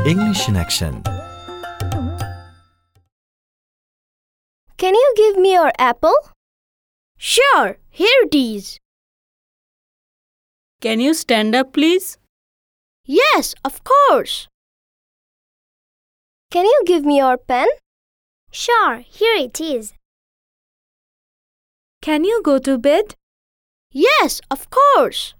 English in action. Can you give me your apple? Sure, here it is. Can you stand up, please? Yes, of course. Can you give me your pen? Sure, here it is. Can you go to bed? Yes, of course.